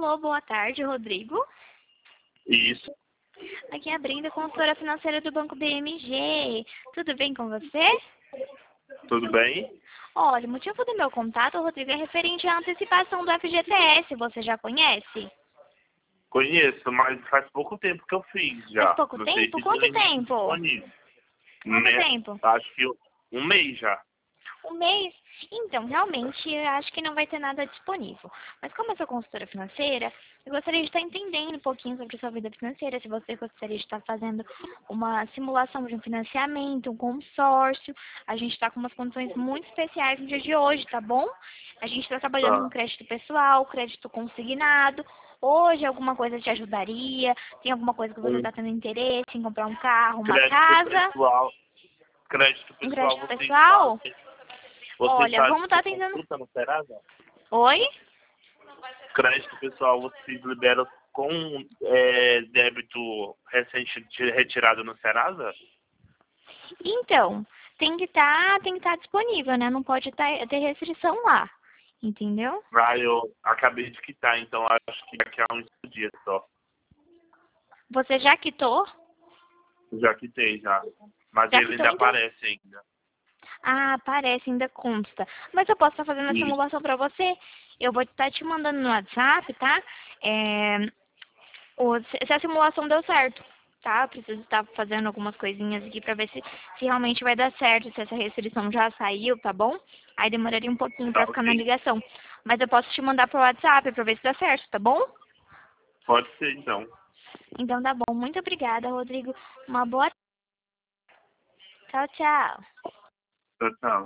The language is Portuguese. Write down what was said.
Alô, boa tarde, Rodrigo. Isso, Aqui é a Brenda, consultora financeira do Banco BMG. Tudo bem com você? tudo bem? Olha, o motivo do meu contato, Rodrigo, é referente à antecipação do FGTS. Você já conhece? Conheço, mas faz pouco tempo que eu fiz Faz já. pouco Não sei tempo? se Quanto ainda está tempo? disponível. Quanto Né? tempo? Acho que um mês já. Um mês? Então, realmente, eu acho que não vai ter nada disponível. Mas como eu sou consultora financeira, eu gostaria de estar entendendo um pouquinho sobre a sua vida financeira, se você gostaria de estar fazendo uma simulação de um financiamento, um consórcio. A gente está com umas condições muito especiais no dia de hoje, tá bom? A gente está trabalhando com Tá. crédito pessoal, crédito consignado. Hoje alguma coisa te ajudaria? Tem alguma coisa que você Um está tendo interesse em comprar um carro, uma crédito casa? pessoal. Crédito Um pessoal crédito vocês pessoal? fazem? Vocês Olha, fazem vamos por estar tentando. consulta no Serasa? Oi? Crédito pessoal vocês liberam com débito recente retirado no Serasa? Então, tem que estar disponível, né? Não pode ter restrição lá. Entendeu? Ah, eu acabei de quitar, então acho que daqui a uns dias só. Você já quitou? Já quitei, já. Mas Já ele quitou, ainda então? aparece ainda. Ah, parece, ainda consta. Mas eu posso estar fazendo a Isso. simulação para você. Eu vou estar te mandando no WhatsApp, tá? Se a simulação deu certo, tá? Eu preciso estar fazendo algumas coisinhas aqui para ver se realmente vai dar certo, se essa restrição já saiu, tá bom? Aí demoraria um pouquinho Tá para ficar na ok. ligação. Mas eu posso te mandar pro WhatsApp para ver se dá certo, tá bom? Pode ser, então. Então tá bom. Muito obrigada, Rodrigo. Uma boa. Tchau, tchau. Tchau, tchau.